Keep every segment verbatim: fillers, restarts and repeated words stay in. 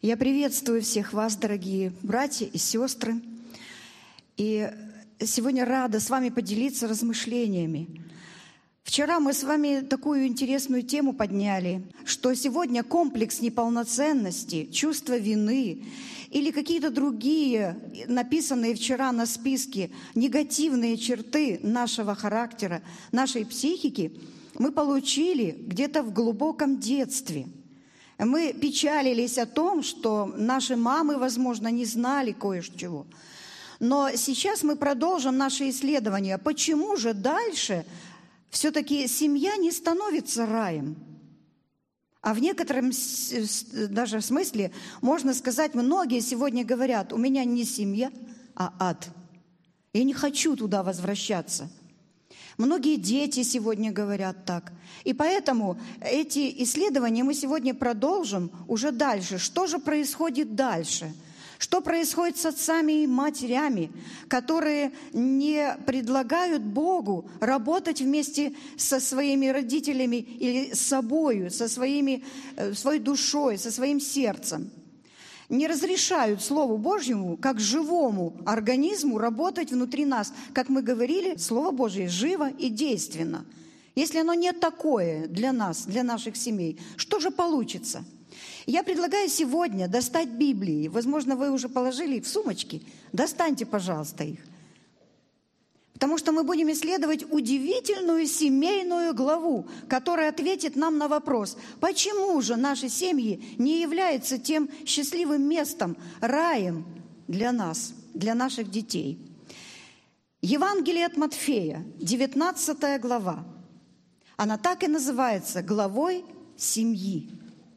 Я приветствую всех вас, дорогие братья и сестры. И сегодня рада с вами поделиться размышлениями. Вчера мы с вами такую интересную тему подняли, что сегодня комплекс неполноценности, чувство вины или какие-то другие, написанные вчера на списке, негативные черты нашего характера, нашей психики, мы получили где-то в глубоком детстве. Мы печалились о том, что наши мамы, возможно, не знали кое-чего. Но сейчас мы продолжим наши исследования. Почему же дальше все-таки семья не становится раем? А в некотором даже смысле, можно сказать, многие сегодня говорят, у меня не семья, а ад. Я не хочу туда возвращаться. Многие дети сегодня говорят так. И поэтому эти исследования мы сегодня продолжим уже дальше. Что же происходит дальше? Что происходит с отцами и матерями, которые не предлагают Богу работать вместе со своими родителями или с собою, со своими, своей душой, со своим сердцем? Не разрешают Слову Божьему, как живому организму, работать внутри нас. Как мы говорили, Слово Божье живо и действенно. Если оно не такое для нас, для наших семей, что же получится? Я предлагаю сегодня достать Библии. Возможно, вы уже положили их в сумочки. Достаньте, пожалуйста, их. Потому что мы будем исследовать удивительную семейную главу, которая ответит нам на вопрос, почему же наши семьи не являются тем счастливым местом, раем для нас, для наших детей. Евангелие от Матфея, девятнадцатая глава. Она так и называется «Главой семьи».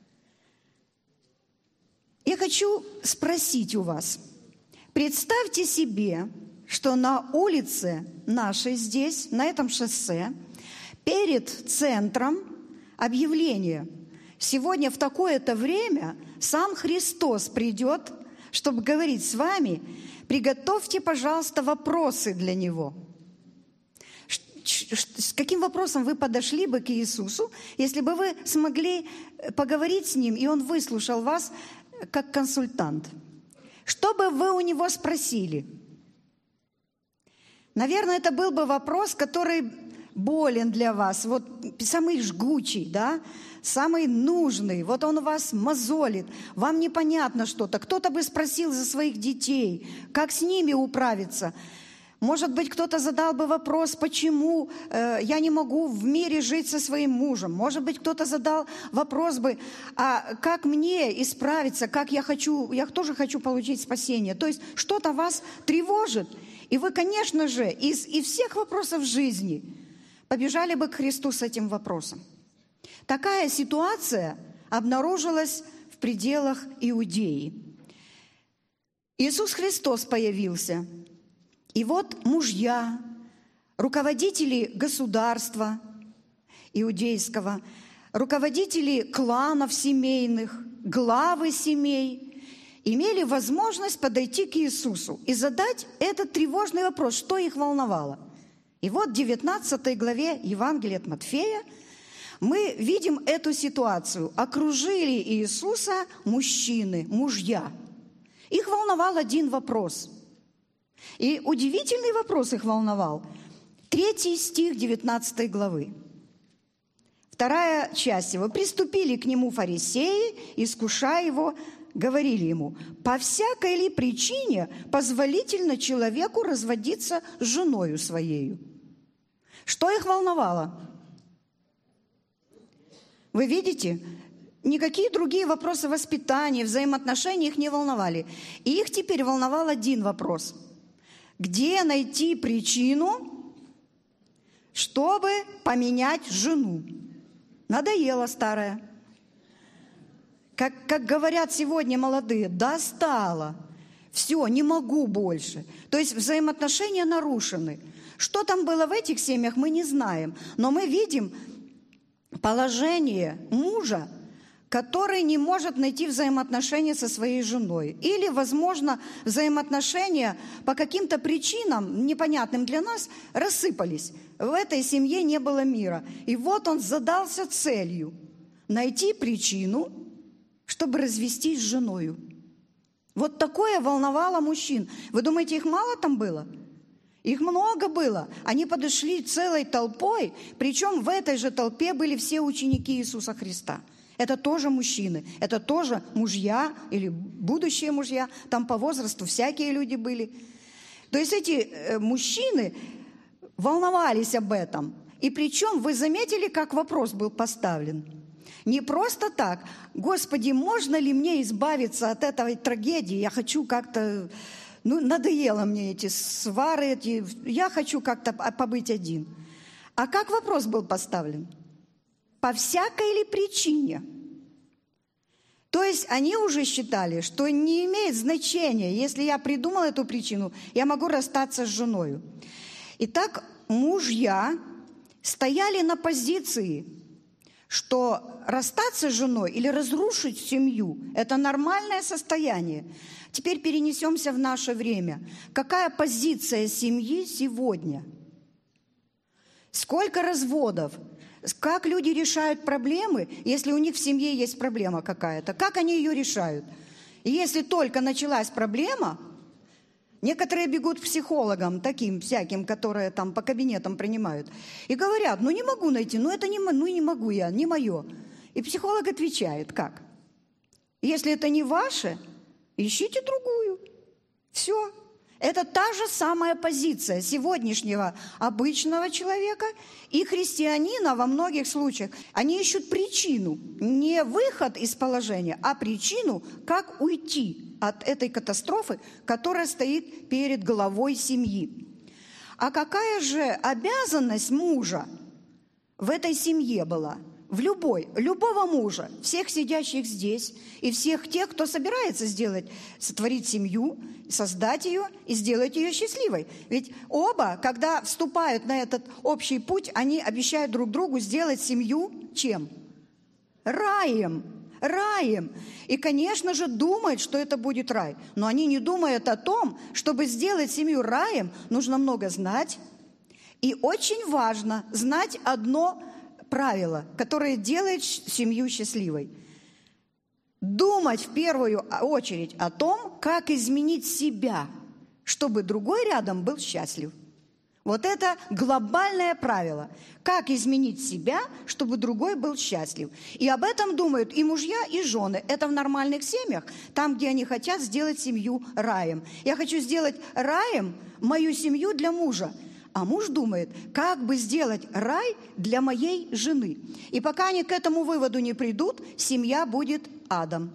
Я хочу спросить у вас, представьте себе, что на улице нашей здесь, на этом шоссе, перед центром объявление. Сегодня в такое-то время сам Христос придет, чтобы говорить с вами. Приготовьте, пожалуйста, вопросы для Него. С каким вопросом вы подошли бы к Иисусу, если бы вы смогли поговорить с Ним, и Он выслушал вас как консультант? Что бы вы у Него спросили? Наверное, это был бы вопрос, который болен для вас, вот самый жгучий, да, самый нужный. Вот он вас мозолит, вам непонятно что-то. Кто-то бы спросил за своих детей, как с ними управиться. Может быть, кто-то задал бы вопрос, почему э, я не могу в мире жить со своим мужем. Может быть, кто-то задал вопрос бы, а как мне исправиться, как я хочу, я тоже хочу получить спасение. То есть что-то вас тревожит. И вы, конечно же, из, из всех вопросов жизни побежали бы к Христу с этим вопросом. Такая ситуация обнаружилась в пределах Иудеи. Иисус Христос появился. И вот мужья, руководители государства иудейского, руководители кланов семейных, главы семей имели возможность подойти к Иисусу и задать этот тревожный вопрос, что их волновало. И вот в девятнадцатой главе Евангелия от Матфея мы видим эту ситуацию. Окружили Иисуса мужчины, мужья. Их волновал один вопрос. И удивительный вопрос их волновал. Третий стих девятнадцатой главы. Вторая часть его. «Приступили к нему фарисеи, искушая его, говорили ему, по всякой ли причине позволительно человеку разводиться с женою своею?» Что их волновало? Вы видите, никакие другие вопросы воспитания, взаимоотношений их не волновали. И их теперь волновал один вопрос. Где найти причину, чтобы поменять жену? Надоела старая. Как, как говорят сегодня молодые, достала. Все, не могу больше. То есть взаимоотношения нарушены. Что там было в этих семьях, мы не знаем. Но мы видим положение мужа, который не может найти взаимоотношения со своей женой. Или, возможно, взаимоотношения по каким-то причинам, непонятным для нас, рассыпались. В этой семье не было мира. И вот он задался целью найти причину чтобы развестись с женою. Вот такое волновало мужчин. Вы думаете, их мало там было? Их много было. Они подошли целой толпой, причем в этой же толпе были все ученики Иисуса Христа. Это тоже мужчины, это тоже мужья или будущие мужья, там по возрасту всякие люди были. То есть эти мужчины волновались об этом. И причем вы заметили, как вопрос был поставлен? Не просто так: «Господи, можно ли мне избавиться от этой трагедии? Я хочу как-то, ну, надоело мне эти свары, эти, я хочу как-то побыть один». А как вопрос был поставлен? По всякой ли причине? То есть они уже считали, что не имеет значения, если я придумал эту причину, я могу расстаться с женой. Итак, мужья стояли на позиции, что расстаться с женой или разрушить семью – это нормальное состояние. Теперь перенесемся в наше время. Какая позиция семьи сегодня? Сколько разводов? Как люди решают проблемы, если у них в семье есть проблема какая-то? Как они ее решают? И если только началась проблема, некоторые бегут к психологам, таким всяким, которые там по кабинетам принимают, и говорят: ну не могу найти, ну это не, ну, не могу я, не мое. И психолог отвечает: как? Если это не ваше, ищите другую. Все. Это та же самая позиция сегодняшнего обычного человека и христианина во многих случаях. Они ищут причину, не выход из положения, а причину, как уйти от этой катастрофы, которая стоит перед главой семьи. А какая же обязанность мужа в этой семье была? В любой, любого мужа, всех сидящих здесь и всех тех, кто собирается сделать, сотворить семью, создать ее и сделать ее счастливой. Ведь оба, когда вступают на этот общий путь, они обещают друг другу сделать семью чем? Раем. Раем. И, конечно же, думают, что это будет рай. Но они не думают о том, чтобы сделать семью раем, нужно много знать. И очень важно знать одно правило, которое делает семью счастливой. Думать в первую очередь о том, как изменить себя, чтобы другой рядом был счастлив. Вот это глобальное правило. Как изменить себя, чтобы другой был счастлив. И об этом думают и мужья, и жены. Это в нормальных семьях, там, где они хотят сделать семью раем. Я хочу сделать раем мою семью для мужа. А муж думает, как бы сделать рай для моей жены. И пока они к этому выводу не придут, семья будет адом.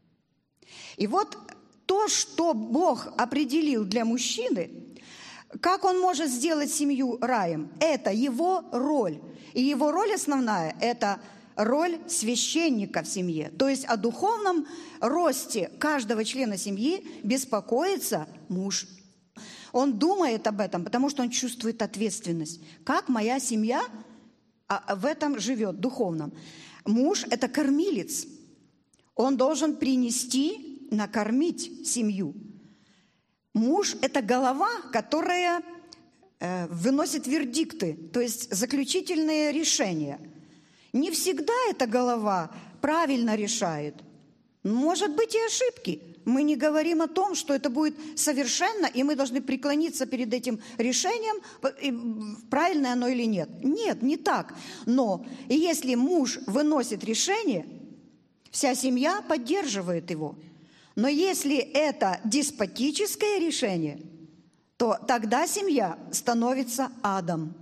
И вот то, что Бог определил для мужчины, как он может сделать семью раем, это его роль. И его роль основная – это роль священника в семье. То есть о духовном росте каждого члена семьи беспокоится муж. Он думает об этом, потому что он чувствует ответственность. Как моя семья в этом живет, духовном? Муж – это кормилец. Он должен принести, накормить семью. Муж – это голова, которая э, выносит вердикты, то есть заключительные решения. Не всегда эта голова правильно решает. Может быть и ошибки. Мы не говорим о том, что это будет совершенно, и мы должны преклониться перед этим решением, правильное оно или нет. Нет, не так. Но если муж выносит решение, вся семья поддерживает его. Но если это деспотическое решение, то тогда семья становится адом.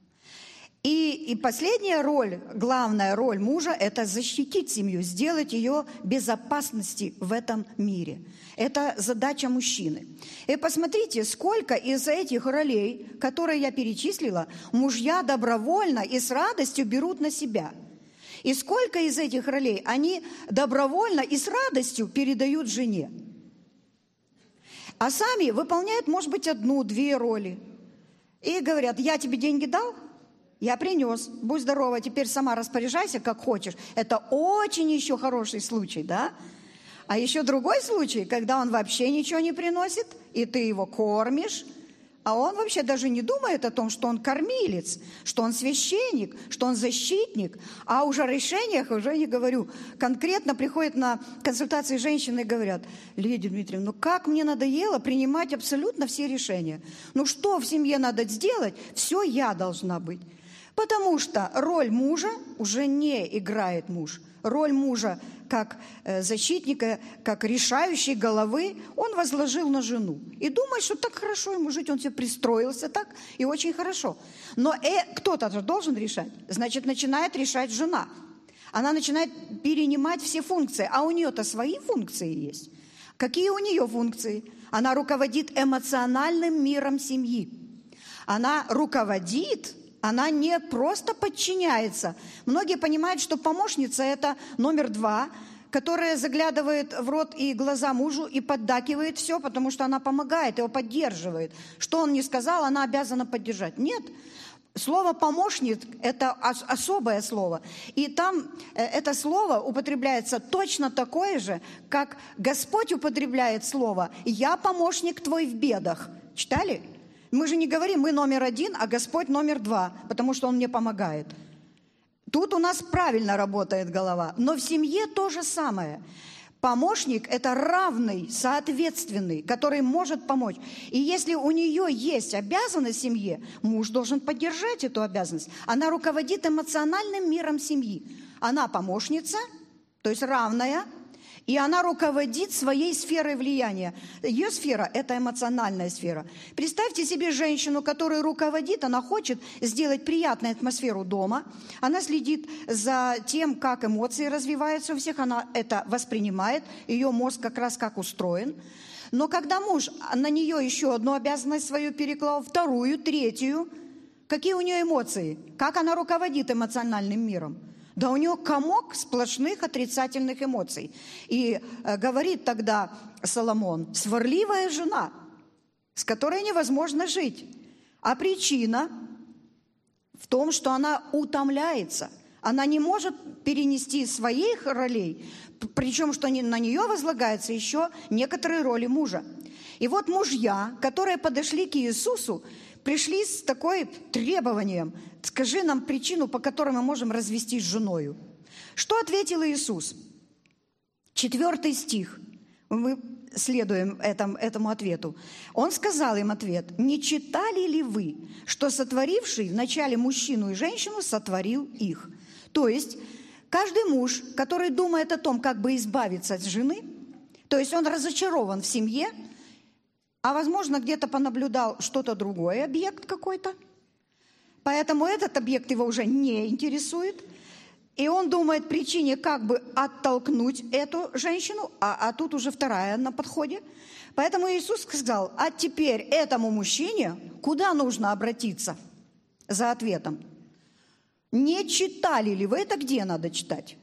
И, и последняя роль, главная роль мужа – это защитить семью, сделать ее безопасности в этом мире. Это задача мужчины. И посмотрите, сколько из этих ролей, которые я перечислила, мужья добровольно и с радостью берут на себя. И сколько из этих ролей они добровольно и с радостью передают жене. А сами выполняют, может быть, одну-две роли. И говорят: я тебе деньги дал? Я принес, будь здорова, теперь сама распоряжайся, как хочешь. Это очень еще хороший случай, да? А еще другой случай, когда он вообще ничего не приносит, и ты его кормишь, А он вообще даже не думает о том, что он кормилец, что он священник, что он защитник. А уже о решениях уже не говорю. Конкретно приходят на консультации женщины и говорят: Лидия Дмитриевна, ну как мне надоело принимать абсолютно все решения. Ну что в семье надо сделать, все я должна быть. Потому что роль мужа уже не играет муж. Роль мужа как защитника, как решающей головы он возложил на жену. И думает, что так хорошо ему жить, он себе пристроился так, и очень хорошо. Но э, кто-то же должен решать. Значит, начинает решать жена. Она начинает перенимать все функции. А у нее-то свои функции есть. Какие у нее функции? Она руководит эмоциональным миром семьи. Она руководит... Она не просто подчиняется. Многие понимают, что помощница – это номер два, которая заглядывает в рот и глаза мужу и поддакивает все, потому что она помогает, его поддерживает. Что он не сказал, она обязана поддержать. Нет. Слово «помощник» – это особое слово. И там это слово употребляется точно такое же, как Господь употребляет слово «Я помощник твой в бедах». Читали? Мы же не говорим, мы номер один, а Господь номер два, потому что Он мне помогает. Тут у нас правильно работает голова. Но в семье то же самое. Помощник – это равный, соответственный, который может помочь. И если у нее есть обязанность в семье, муж должен поддержать эту обязанность. Она руководит эмоциональным миром семьи. Она помощница, то есть равная, и она руководит своей сферой влияния. Ее сфера – это эмоциональная сфера. Представьте себе женщину, которая руководит, она хочет сделать приятную атмосферу дома. Она следит за тем, как эмоции развиваются у всех, она это воспринимает, ее мозг как раз как устроен. Но когда муж на нее еще одну обязанность свою переклал, вторую, третью, какие у нее эмоции? Как она руководит эмоциональным миром? Да у нее комок сплошных отрицательных эмоций. И э, говорит тогда Соломон: сварливая жена, с которой невозможно жить. А причина в том, что она утомляется. Она не может перенести своих ролей, причем что на нее возлагаются еще некоторые роли мужа. И вот мужья, которые подошли к Иисусу, пришли с такой требованием: скажи нам причину, по которой мы можем развестись с женою. Что ответил Иисус? Четвертый стих. Мы следуем этому, этому ответу. Он сказал им ответ: не читали ли вы, что сотворивший вначале мужчину и женщину сотворил их? То есть каждый муж, который думает о том, как бы избавиться от жены, то есть он разочарован в семье, а, возможно, где-то понаблюдал что-то другое, объект какой-то. Поэтому этот объект его уже не интересует. И он думает о причине, как бы оттолкнуть эту женщину, а, а тут уже вторая на подходе. Поэтому Иисус сказал: а теперь этому мужчине куда нужно обратиться за ответом? Не читали ли вы? Это где надо читать?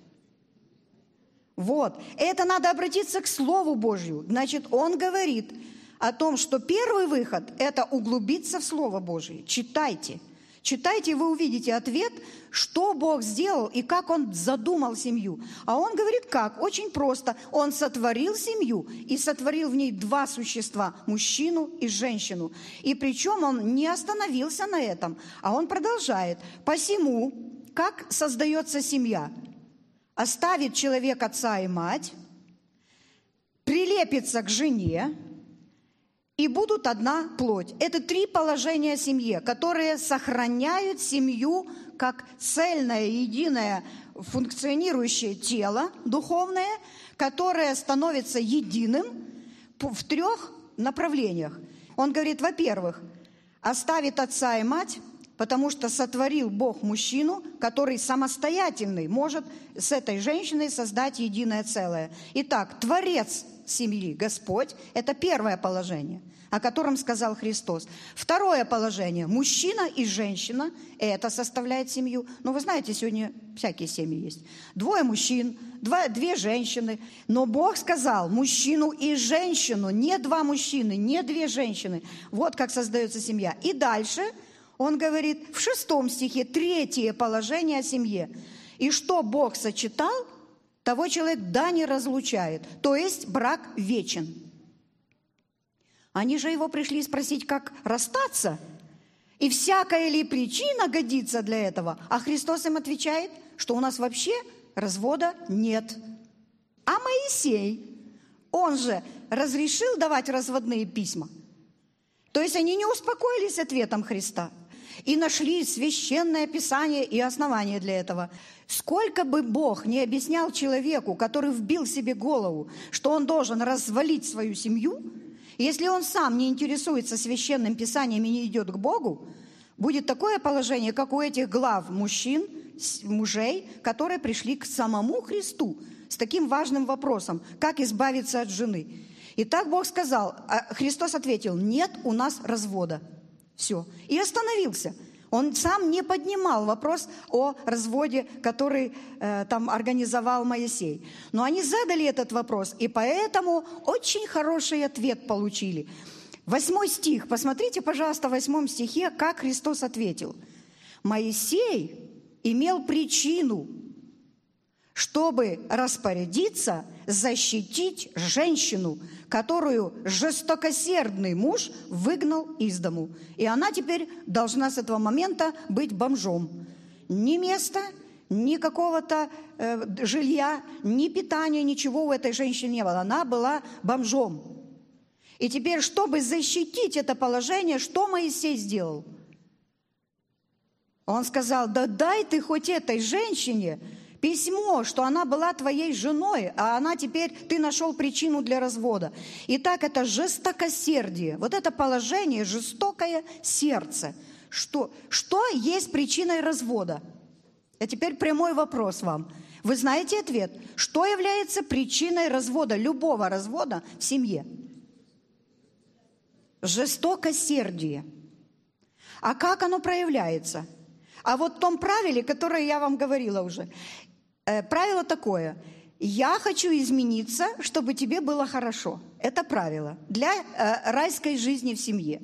Вот. Это надо обратиться к Слову Божью. Значит, он говорит о том, что первый выход – это углубиться в Слово Божие. Читайте. Читайте, и вы увидите ответ, что Бог сделал и как Он задумал семью. А Он говорит как? Очень просто. Он сотворил семью и сотворил в ней два существа – мужчину и женщину. И причем Он не остановился на этом, а Он продолжает. Посему, как создается семья? Оставит человек отца и мать, прилепится к жене, и будут одна плоть. Это три положения семьи, которые сохраняют семью как цельное, единое, функционирующее тело духовное, которое становится единым в трех направлениях. Он говорит, во-первых, оставит отца и мать, потому что сотворил Бог мужчину, который самостоятельный, может с этой женщиной создать единое целое. Итак, Творец семьи, Господь, это первое положение, о котором сказал Христос. Второе положение, мужчина и женщина, это составляет семью. Но вы знаете, сегодня всякие семьи есть. Двое мужчин, два, две женщины. Но Бог сказал мужчину и женщину, не два мужчины, не две женщины. Вот как создается семья. И дальше он говорит в шестом стихе, третье положение о семье. И что Бог сочетал, того человек да не разлучает. То есть брак вечен. Они же его пришли спросить, как расстаться, и всякая ли причина годится для этого. А Христос им отвечает, что у нас вообще развода нет. А Моисей, он же разрешил давать разводные письма. То есть они не успокоились ответом Христа и нашли священное Писание и основание для этого. Сколько бы Бог не объяснял человеку, который вбил себе голову, что он должен развалить свою семью, если он сам не интересуется священным Писанием и не идет к Богу, будет такое положение, как у этих глав мужчин, мужей, которые пришли к самому Христу с таким важным вопросом, как избавиться от жены. И так Бог сказал, а Христос ответил, нет у нас развода. Все. И остановился. Он сам не поднимал вопрос о разводе, который э, там организовал Моисей. Но они задали этот вопрос, и поэтому очень хороший ответ получили. Восьмой стих. Посмотрите, пожалуйста, в восьмом стихе, как Христос ответил. Моисей имел причину, чтобы распорядиться, защитить женщину, которую жестокосердный муж выгнал из дому. И она теперь должна с этого момента быть бомжом. Ни места, ни какого-то э, жилья, ни питания, ничего у этой женщины не было. Она была бомжом. И теперь, чтобы защитить это положение, что Моисей сделал? Он сказал, да дай ты хоть этой женщине письмо, что она была твоей женой, а она теперь, ты нашел причину для развода. Итак, это жестокосердие. Вот это положение, жестокое сердце. Что, что есть причиной развода? А теперь прямой вопрос вам. Вы знаете ответ? Что является причиной развода, любого развода в семье? Жестокосердие. А как оно проявляется? А вот в том правиле, которое я вам говорила уже, э, правило такое. Я хочу измениться, чтобы тебе было хорошо. Это правило для э, райской жизни в семье.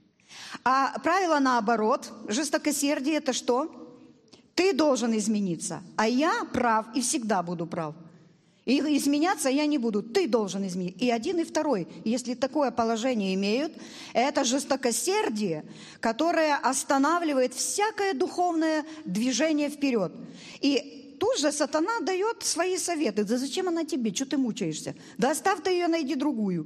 А правило наоборот, жестокосердие – это что? Ты должен измениться, а я прав и всегда буду прав. И изменяться я не буду, ты должен изменить. И один, и второй, если такое положение имеют, это жестокосердие, которое останавливает всякое духовное движение вперед. И тут же сатана дает свои советы. Да зачем она тебе? Что ты мучаешься? Да оставь ты ее, найди другую.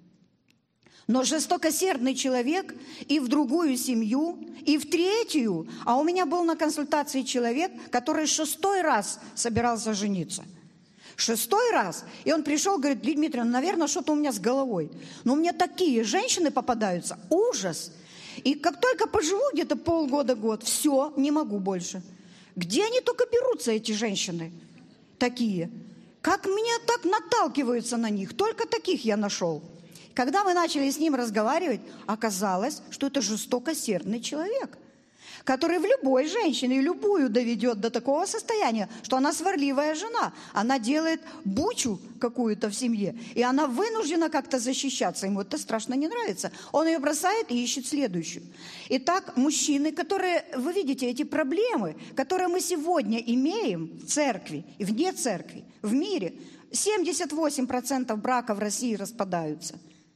Но жестокосердный человек и в другую семью, и в третью. А у меня был на консультации человек, который шестой раз собирался жениться. Шестой раз. И он пришел, говорит, Лидия Дмитриевна, наверное, что-то у меня с головой. Но у меня такие женщины попадаются. Ужас. И как только поживу где-то полгода-год, все, не могу больше. Где они только берутся, эти женщины такие? Как меня так наталкиваются на них? Только таких я нашел. Когда мы начали с ним разговаривать, оказалось, что это жестокосердный человек, который в любой женщине, любую доведет до такого состояния, что она сварливая жена. Она делает бучу какую-то в семье, и она вынуждена как-то защищаться. Ему это страшно не нравится. Он ее бросает и ищет следующую. Итак, мужчины, которые, вы видите, эти проблемы, которые мы сегодня имеем в церкви и вне церкви, в мире, семьдесят восемь процентов браков в России распадаются.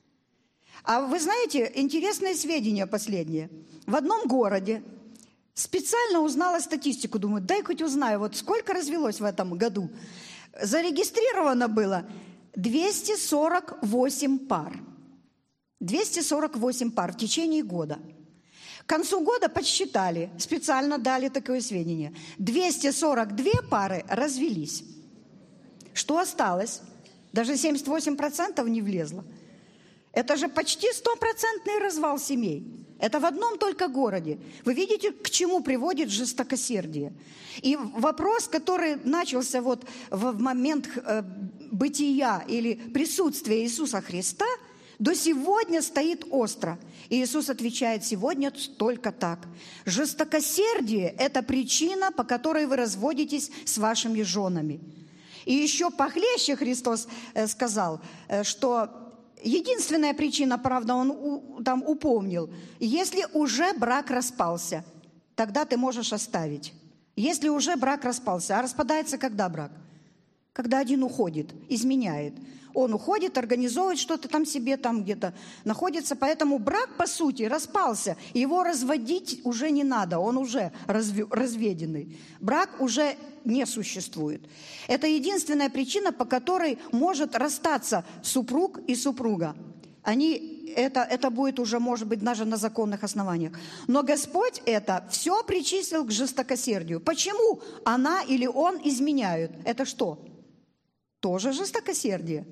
А вы знаете, интересное сведения последнее. В одном городе специально узнала статистику, думаю, дай хоть узнаю, вот сколько развелось в этом году. Зарегистрировано было двести сорок восемь пар. двести сорок восемь пар в течение года. К концу года подсчитали, специально дали такое сведение. двести сорок две пары развелись. Что осталось? Даже семьдесят восемь процентов не влезло. Это же почти стопроцентный развал семей. Это в одном только городе. Вы видите, к чему приводит жестокосердие. И вопрос, который начался вот в момент э, бытия или присутствия Иисуса Христа, до сегодня стоит остро. И Иисус отвечает, сегодня только так. Жестокосердие – это причина, по которой вы разводитесь с вашими женами. И еще похлеще Христос э, сказал, э, что... Единственная причина, правда, он у, там упомнил, если уже брак распался, тогда ты можешь оставить. Если уже брак распался. А распадается когда брак? когда один уходит, изменяет. Он уходит, организовывает что-то там себе, там где-то находится. Поэтому брак, по сути, распался. Его разводить уже не надо, он уже разведенный. Брак уже не существует. Это единственная причина, по которой может расстаться супруг и супруга. Они, это, это будет уже, может быть, даже на законных основаниях. Но Господь это все причислил к жестокосердию. Почему она или он изменяют? Это что? Тоже жестокосердие.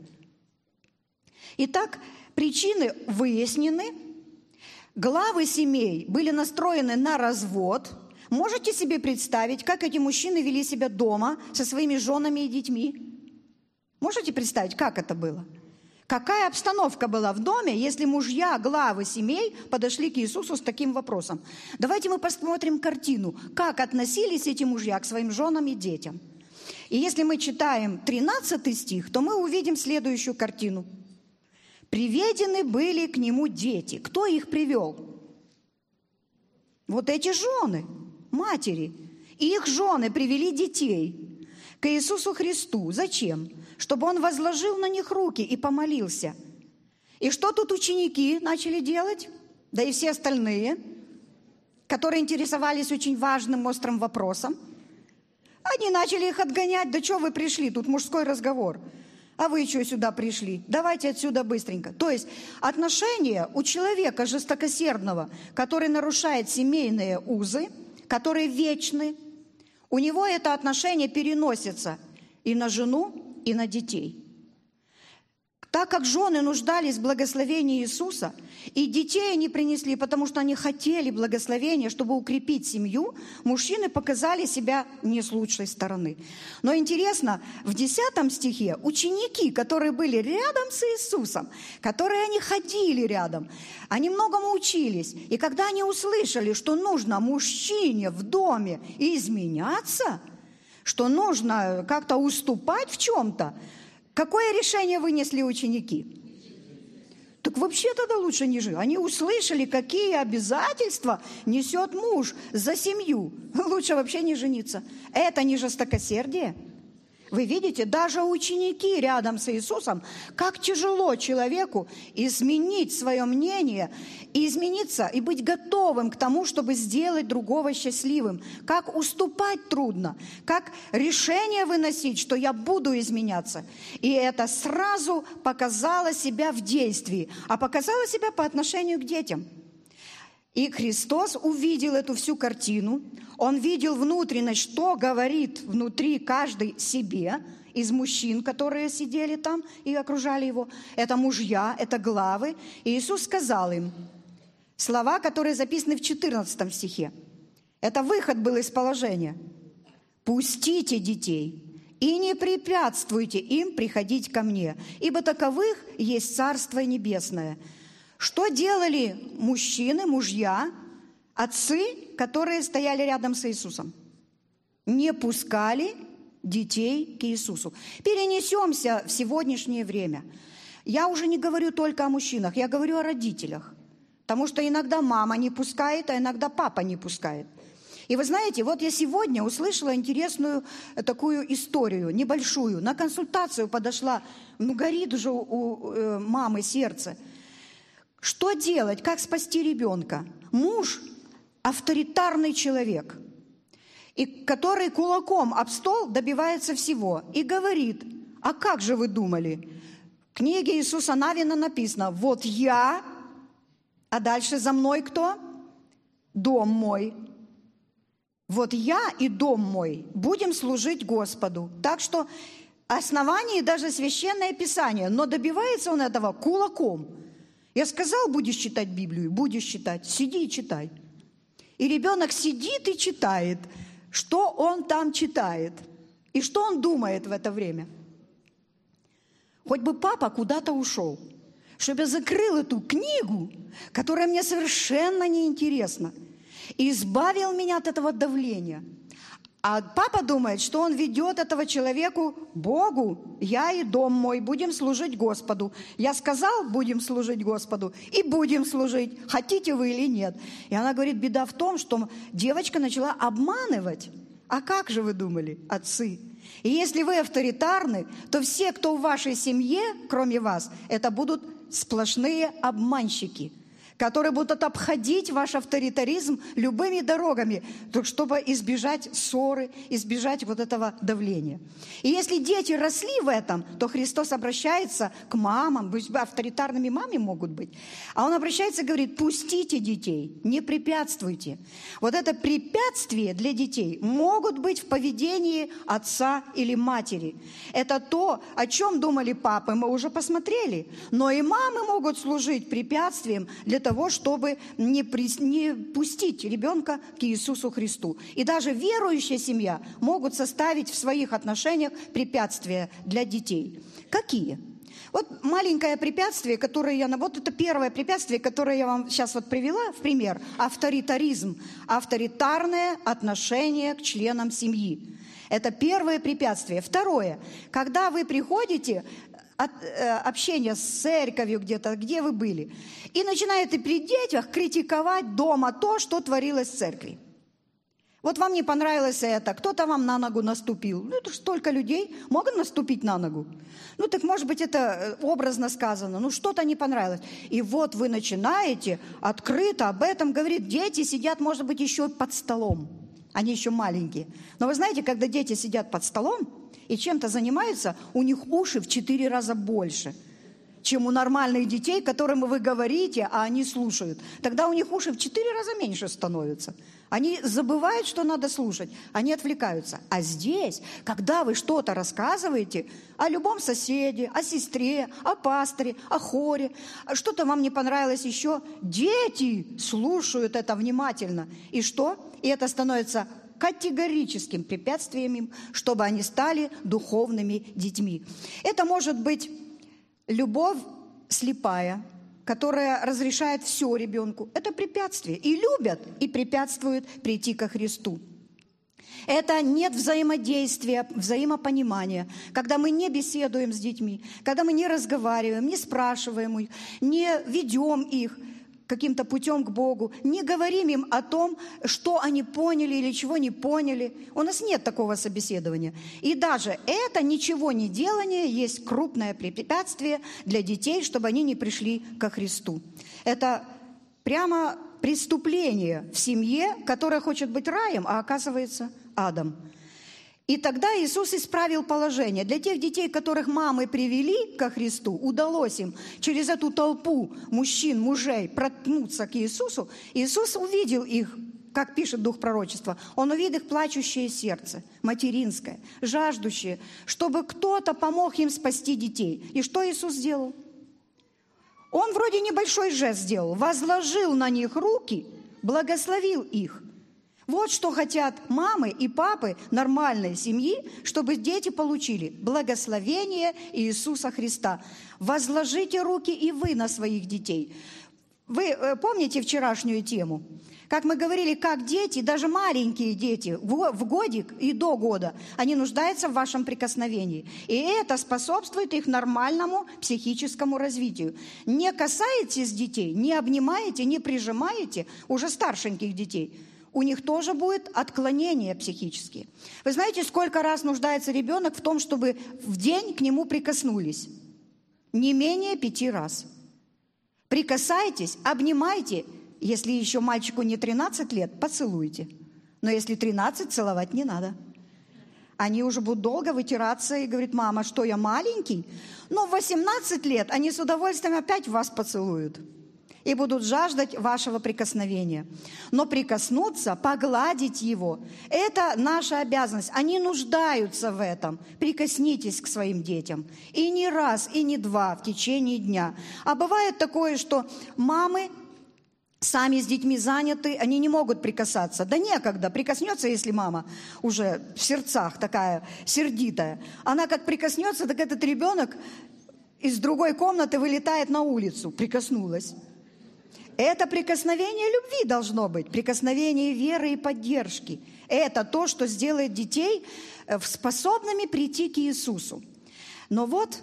Итак, причины выяснены. Главы семей были настроены на развод. Можете себе представить, как эти мужчины вели себя дома со своими женами и детьми? Можете представить, как это было? Какая обстановка была в доме, если мужья, главы семей подошли к Иисусу с таким вопросом? Давайте мы посмотрим картину, как относились эти мужья к своим женам и детям. И если мы читаем тринадцатый стих, то мы увидим следующую картину. «Приведены были к нему дети». Кто их привел? Вот эти жены, матери. И их жены привели детей к Иисусу Христу. Зачем? Чтобы он возложил на них руки и помолился. И что тут ученики начали делать? Да и все остальные, которые интересовались очень важным, острым вопросом. Они начали их отгонять. Да что вы пришли? Тут мужской разговор. А вы что сюда пришли? Давайте отсюда быстренько. То есть отношения у человека жестокосердного, который нарушает семейные узы, которые вечны, у него это отношение переносится и на жену, и на детей. Так как жены нуждались в благословении Иисуса, и детей они принесли, потому что они хотели благословения, чтобы укрепить семью, мужчины показали себя не с лучшей стороны. Но интересно, в десятом стихе ученики, которые были рядом с Иисусом, которые они ходили рядом, они многому учились. И когда они услышали, что нужно мужчине в доме изменяться, что нужно как-то уступать в чем-то, какое решение вынесли ученики? Так вообще тогда лучше не жить. Они услышали, какие обязательства несет муж за семью. Лучше вообще не жениться. Это не жестокосердие. Вы видите, даже ученики рядом с Иисусом, как тяжело человеку изменить свое мнение, и измениться, и быть готовым к тому, чтобы сделать другого счастливым. Как уступать трудно, как решение выносить, что я буду изменяться. И это сразу показало себя в действии, а показало себя по отношению к детям. И Христос увидел эту всю картину, Он видел внутренность, что говорит внутри каждый себе из мужчин, которые сидели там и окружали Его. Это мужья, это главы. И Иисус сказал им слова, которые записаны в четырнадцатом стихе. Это выход был из положения. «Пустите детей и не препятствуйте им приходить ко мне, ибо таковых есть Царство Небесное». Что делали мужчины, мужья, отцы, которые стояли рядом с Иисусом? Не пускали детей к Иисусу. Перенесемся в сегодняшнее время. Я уже не говорю только о мужчинах, я говорю о родителях. Потому что иногда мама не пускает, а иногда папа не пускает. И вы знаете, вот я сегодня услышала интересную такую историю, небольшую. На консультацию подошла, ну горит уже у, у э, мамы сердце. Что делать? Как спасти ребенка? Муж – авторитарный человек, и который кулаком об стол добивается всего и говорит: а как же вы думали? В книге Иисуса Навина написано: вот я, а дальше за мной кто? Дом мой. Вот я и дом мой будем служить Господу. Так что основание даже Священное Писание, но добивается он этого кулаком. Я сказал, будешь читать Библию, будешь читать, сиди и читай. И ребенок сидит и читает, что он там читает, и что он думает в это время. Хоть бы папа куда-то ушел, чтобы я закрыл эту книгу, которая мне совершенно неинтересна, и избавил меня от этого давления. А папа думает, что он ведет этого человеку Богу. Я и дом мой будем служить Господу. Я сказал, будем служить Господу, и будем служить, хотите вы или нет. И она говорит, беда в том, что девочка начала обманывать. А как же вы думали, отцы? И если вы авторитарны, то все, кто в вашей семье, кроме вас, это будут сплошные обманщики, которые будут обходить ваш авторитаризм любыми дорогами, чтобы избежать ссоры, избежать вот этого давления. И если дети росли в этом, то Христос обращается к мамам, авторитарными мамами могут быть, а Он обращается и говорит: пустите детей, не препятствуйте. Вот это препятствие для детей могут быть в поведении отца или матери. Это то, о чем думали папы, мы уже посмотрели. Но и мамы могут служить препятствием для того, того, чтобы не, при, не пустить ребенка к Иисусу Христу. И даже верующая семья могут составить в своих отношениях препятствия для детей. Какие? Вот маленькое препятствие, которое я... Вот это первое препятствие, которое я вам сейчас вот привела в пример. Авторитаризм. Авторитарное отношение к членам семьи. Это первое препятствие. Второе. Когда вы приходите... От, э, общения с церковью где-то, где вы были, и начинаете при детях критиковать дома то, что творилось в церкви. Вот вам не понравилось это, кто-то вам на ногу наступил. Ну, это же столько людей могут наступить на ногу. Ну, так, может быть, это образно сказано, ну, что-то не понравилось. И вот вы начинаете открыто об этом говорить. Дети сидят, может быть, еще под столом. Они еще маленькие. Но вы знаете, когда дети сидят под столом и чем-то занимаются, у них уши в четыре раза больше, чем у нормальных детей, которым вы говорите, а они слушают. Тогда у них уши в четыре раза меньше становятся. Они забывают, что надо слушать, они отвлекаются. А здесь, когда вы что-то рассказываете о любом соседе, о сестре, о пасторе, о хоре, что-то вам не понравилось еще, дети слушают это внимательно. И что? И это становится категорическим препятствием им, чтобы они стали духовными детьми. Это может быть любовь слепая, которая разрешает все ребенку. Это препятствие. И любят, и препятствуют прийти ко Христу. Это нет взаимодействия, взаимопонимания, когда мы не беседуем с детьми, когда мы не разговариваем, не спрашиваем их, не ведем их каким-то путем к Богу, не говорим им о том, что они поняли или чего не поняли. У нас нет такого собеседования. И даже это ничего не делание есть крупное препятствие для детей, чтобы они не пришли ко Христу. Это прямо преступление в семье, которая хочет быть раем, а оказывается адом. И тогда Иисус исправил положение. Для тех детей, которых мамы привели ко Христу, удалось им через эту толпу мужчин, мужей проткнуться к Иисусу. Иисус увидел их, как пишет Дух пророчества, Он увидел их плачущее сердце, материнское, жаждущее, чтобы кто-то помог им спасти детей. И что Иисус сделал? Он вроде небольшой жест сделал, возложил на них руки, благословил их. Вот что хотят мамы и папы нормальной семьи, чтобы дети получили благословение Иисуса Христа. Возложите руки и вы на своих детей. Вы помните вчерашнюю тему? Как мы говорили, как дети, даже маленькие дети, в годик и до года, они нуждаются в вашем прикосновении. И это способствует их нормальному психическому развитию. Не касаетесь детей, не обнимаете, не прижимаете уже старшеньких детей, у них тоже будет отклонение психические. Вы знаете, сколько раз нуждается ребенок в том, чтобы в день к нему прикоснулись? Не менее пяти раз. Прикасайтесь, обнимайте. Если еще мальчику не тринадцать лет, поцелуйте. Но если тринадцать, целовать не надо. Они уже будут долго вытираться и говорят: мама, что я маленький? Но в восемнадцать лет они с удовольствием опять вас поцелуют. И будут жаждать вашего прикосновения. Но прикоснуться, погладить его – это наша обязанность. Они нуждаются в этом. Прикоснитесь к своим детям. И не раз, и не два в течение дня. А бывает такое, что мамы сами с детьми заняты, они не могут прикасаться. Да некогда. Прикоснется, если мама уже в сердцах такая сердитая. Она как прикоснется, так этот ребенок из другой комнаты вылетает на улицу. Прикоснулась. Это прикосновение любви должно быть, прикосновение веры и поддержки. Это то, что сделает детей способными прийти к Иисусу. Но вот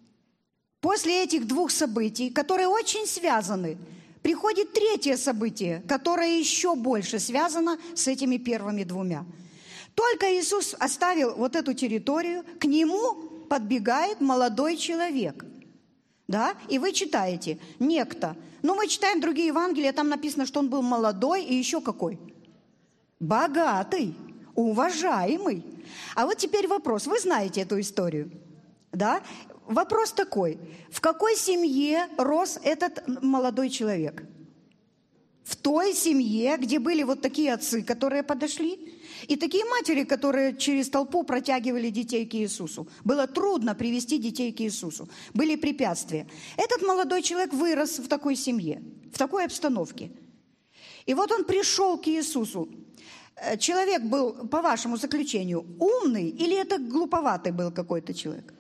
после этих двух событий, которые очень связаны, приходит третье событие, которое еще больше связано с этими первыми двумя. Только Иисус оставил вот эту территорию, к нему подбегает молодой человек. Да? И вы читаете, некто. Но мы читаем другие Евангелия, там написано, что он был молодой и еще какой? Богатый, уважаемый. А вот теперь вопрос. Вы знаете эту историю? Да? Вопрос такой. В какой семье рос этот молодой человек? В той семье, где были вот такие отцы, которые подошли, и такие матери, которые через толпу протягивали детей к Иисусу. Было трудно привести детей к Иисусу. Были препятствия. Этот молодой человек вырос в такой семье, в такой обстановке. И вот он пришел к Иисусу. Человек был, по вашему заключению, умный или это глуповатый был какой-то человек?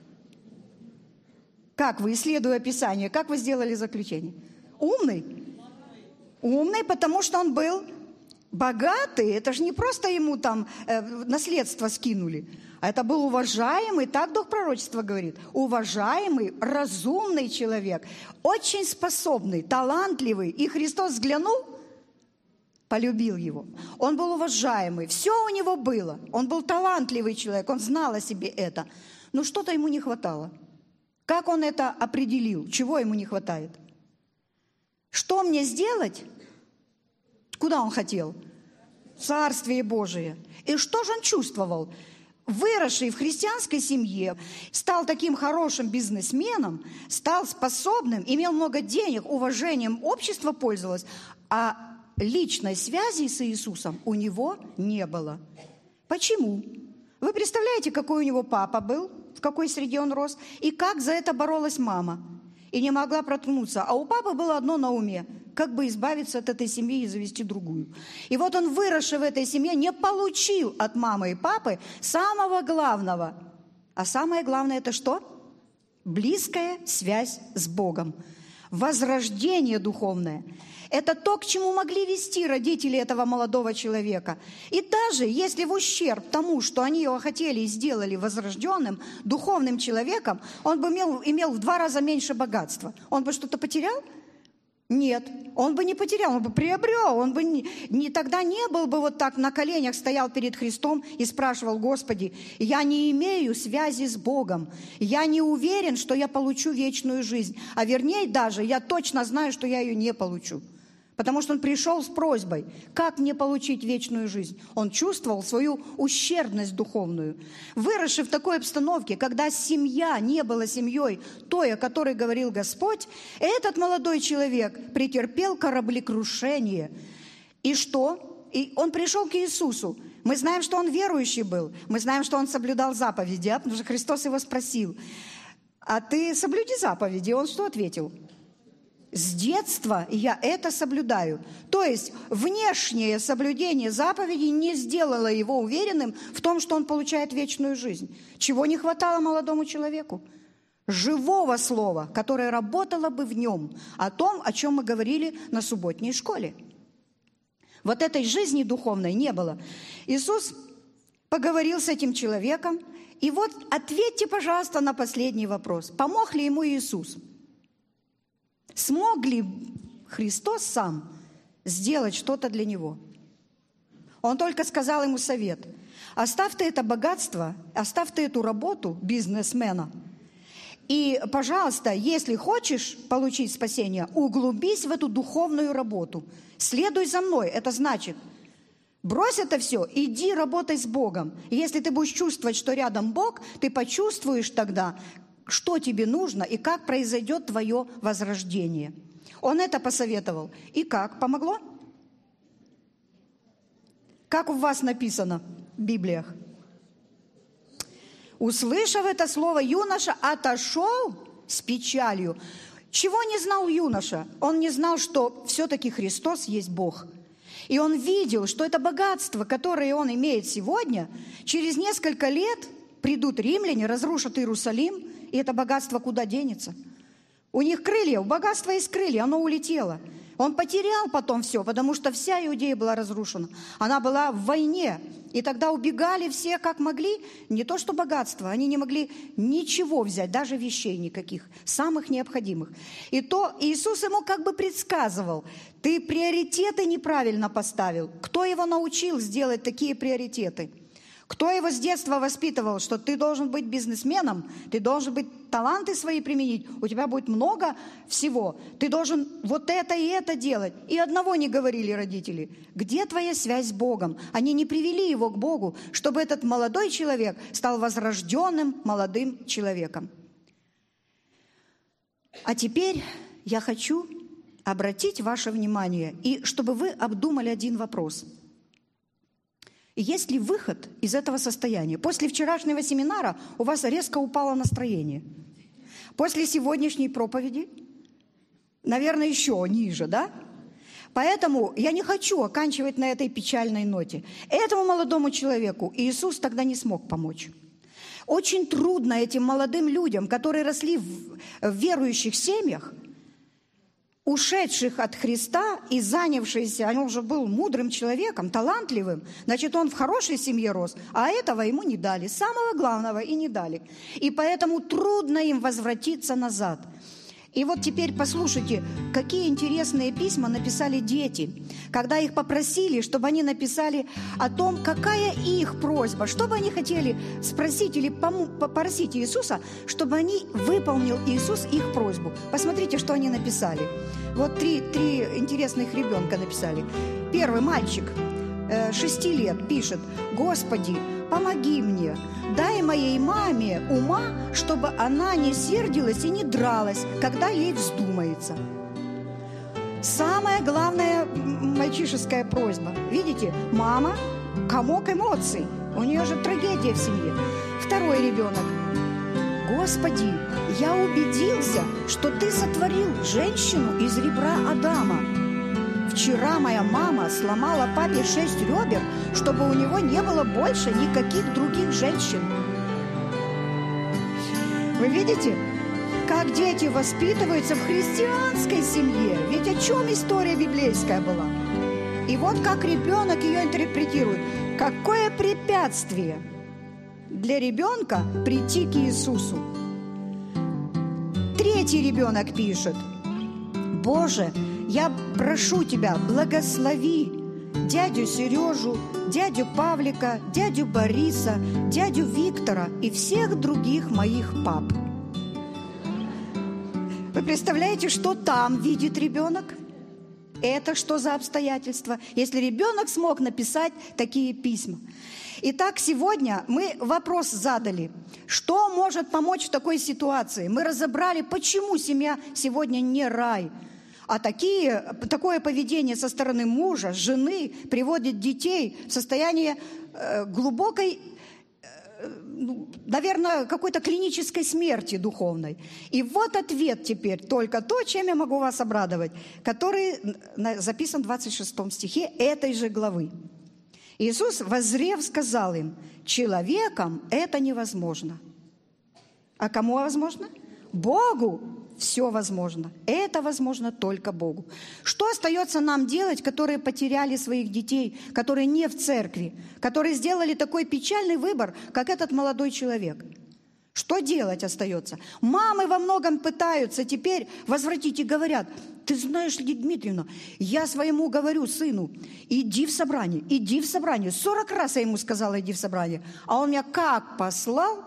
Как вы, исследуя Писание, как вы сделали заключение? Умный? Умный, потому что он был богатый. Это же не просто ему там э, наследство скинули, а это был уважаемый, так Дух пророчества говорит, уважаемый, разумный человек, очень способный, талантливый. И Христос взглянул, полюбил его. Он был уважаемый, все у него было. Он был талантливый человек, он знал о себе это. Но что-то ему не хватало. Как он это определил? Чего ему не хватает? Что мне сделать? Куда он хотел? Царствие Божие. И что же он чувствовал? Выросший в христианской семье, стал таким хорошим бизнесменом, стал способным, имел много денег, уважением общества пользовалось, а личной связи с Иисусом у него не было. Почему? Вы представляете, какой у него папа был, в какой среде он рос, и как за это боролась мама, и не могла проткнуться. А у папы было одно на уме – как бы избавиться от этой семьи и завести другую. И вот он, выросший в этой семье, не получил от мамы и папы самого главного. А самое главное – это что? Близкая связь с Богом. Возрождение духовное. Это то, к чему могли вести родители этого молодого человека. И даже если в ущерб тому, что они его хотели и сделали возрожденным, духовным человеком, он бы имел, имел в два раза меньше богатства. Он бы что-то потерял? Нет, он бы не потерял, он бы приобрел, он бы не, не, тогда не был бы вот так на коленях, стоял перед Христом и спрашивал: Господи, я не имею связи с Богом, я не уверен, что я получу вечную жизнь, а вернее даже я точно знаю, что я ее не получу. Потому что он пришел с просьбой, как мне получить вечную жизнь. Он чувствовал свою ущербность духовную. Выросший в такой обстановке, когда семья не была семьей той, о которой говорил Господь, этот молодой человек претерпел кораблекрушение. И что? И он пришел к Иисусу. Мы знаем, что он верующий был. Мы знаем, что он соблюдал заповеди, потому что Христос его спросил: а ты соблюди заповеди. И он что ответил? С детства я это соблюдаю. То есть внешнее соблюдение заповедей не сделало его уверенным в том, что он получает вечную жизнь. Чего не хватало молодому человеку? Живого слова, которое работало бы в нем, о том, о чем мы говорили на субботней школе. Вот этой жизни духовной не было. Иисус поговорил с этим человеком. И вот ответьте, пожалуйста, на последний вопрос. Помог ли ему Иисус? Смог ли Христос сам сделать что-то для него? Он только сказал ему совет: оставь ты это богатство, оставь ты эту работу бизнесмена. И, пожалуйста, если хочешь получить спасение, углубись в эту духовную работу. Следуй за мной. Это значит, брось это все, иди работай с Богом. И если ты будешь чувствовать, что рядом Бог, ты почувствуешь тогда, что тебе нужно и как произойдет твое возрождение. Он это посоветовал. И как? Помогло? Как у вас написано в Библиях? Услышав это слово, юноша отошел с печалью. Чего не знал юноша? Он не знал, что все-таки Христос есть Бог. И он видел, что это богатство, которое он имеет сегодня, через несколько лет придут римляне, разрушат Иерусалим, и это богатство куда денется? У них крылья, у богатства есть крылья, оно улетело. Он потерял потом все, потому что вся Иудея была разрушена. Она была в войне. И тогда убегали все как могли. Не то что богатство, они не могли ничего взять, даже вещей никаких, самых необходимых. И то Иисус ему как бы предсказывал: ты приоритеты неправильно поставил. Кто его научил сделать такие приоритеты? Кто его с детства воспитывал, что ты должен быть бизнесменом, ты должен быть таланты свои применить, у тебя будет много всего, ты должен вот это и это делать. И одного не говорили родители. Где твоя связь с Богом? Они не привели его к Богу, чтобы этот молодой человек стал возрожденным молодым человеком. А теперь я хочу обратить ваше внимание, и чтобы вы обдумали один вопрос. Есть ли выход из этого состояния? После вчерашнего семинара у вас резко упало настроение. После сегодняшней проповеди, наверное, еще ниже, да? Поэтому я не хочу оканчивать на этой печальной ноте. Этому молодому человеку Иисус тогда не смог помочь. Очень трудно этим молодым людям, которые росли в верующих семьях, ушедших от Христа и занявшийся, он уже был мудрым человеком, талантливым, значит, он в хорошей семье рос, а этого ему не дали, самого главного и не дали. И поэтому трудно им возвратиться назад. И вот теперь послушайте, какие интересные письма написали дети, когда их попросили, чтобы они написали о том, какая их просьба, что бы они хотели спросить или попросить Иисуса, чтобы они выполнил Иисус их просьбу. Посмотрите, что они написали. Вот три, три интересных ребенка написали. Первый мальчик, шести лет, пишет: «Господи, помоги мне, дай моей маме ума, чтобы она не сердилась и не дралась, когда ей вздумается». Самая главная мальчишеская просьба. Видите, мама – комок эмоций, у нее же трагедия в семье. Второй ребенок: «Господи, я убедился, что Ты сотворил женщину из ребра Адама. Вчера моя мама сломала папе шесть ребер, чтобы у него не было больше никаких других женщин». Вы видите, как дети воспитываются в христианской семье? Ведь о чем история библейская была? И вот как ребенок ее интерпретирует. Какое препятствие для ребенка прийти к Иисусу? Третий ребенок пишет: «Боже, я прошу Тебя, благослови дядю Сережу, дядю Павлика, дядю Бориса, дядю Виктора и всех других моих пап». Вы представляете, что там видит ребенок? Это что за обстоятельства, если ребенок смог написать такие письма? Итак, сегодня мы вопрос задали: что может помочь в такой ситуации? Мы разобрали, почему семья сегодня не рай. А такие, такое поведение со стороны мужа, жены приводит детей в состояние э, глубокой, э, наверное, какой-то клинической смерти духовной. И вот ответ теперь, только то, чем я могу вас обрадовать, который записан в двадцать шестом стихе этой же главы. Иисус, воззрев, сказал им: «Человеком это невозможно». А кому возможно? Богу все возможно. Это возможно только Богу. Что остается нам делать, которые потеряли своих детей, которые не в церкви, которые сделали такой печальный выбор, как этот молодой человек? Что делать остается? Мамы во многом пытаются теперь возвратить и говорят: «Ты знаешь, Лидия Дмитриевна, я своему говорю сыну: иди в собрание, иди в собрание». Сорок раз я ему сказала: иди в собрание. А он меня как послал?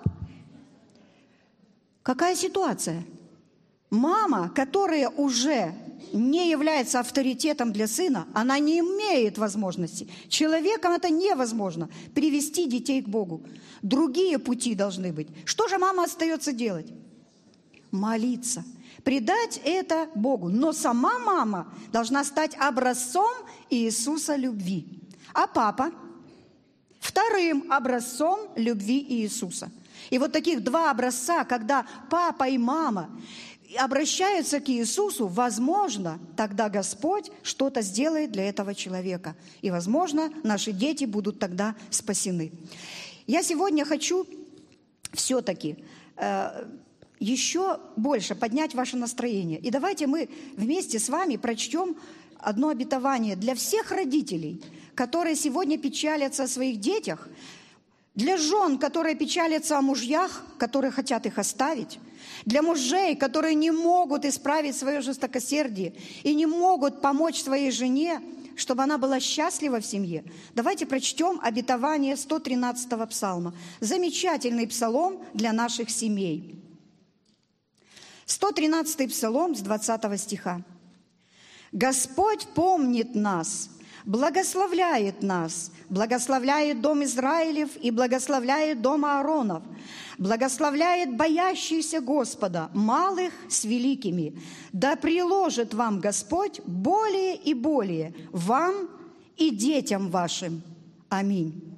Какая ситуация? Мама, которая уже не является авторитетом для сына, она не имеет возможности. Человеком это невозможно – привести детей к Богу. Другие пути должны быть. Что же мама остается делать? Молиться. Предать это Богу. Но сама мама должна стать образцом Иисуса любви. А папа – вторым образцом любви Иисуса. И вот таких два образца, когда папа и мама обращаются к Иисусу, возможно, тогда Господь что-то сделает для этого человека. И, возможно, наши дети будут тогда спасены. Я сегодня хочу все-таки э, еще больше поднять ваше настроение. И давайте мы вместе с вами прочтем одно обетование для всех родителей, которые сегодня печалятся о своих детях, для жен, которые печалятся о мужьях, которые хотят их оставить, для мужей, которые не могут исправить свое жестокосердие и не могут помочь своей жене, чтобы она была счастлива в семье, давайте прочтем обетование сто тринадцатого псалма. Замечательный псалом для наших семей. сто тринадцатый псалом с двадцатого стиха. «Господь помнит нас, благословляет нас, благословляет дом Израилев и благословляет дом Ааронов, благословляет боящихся Господа, малых с великими. Да приложит вам Господь более и более, вам и детям вашим. Аминь».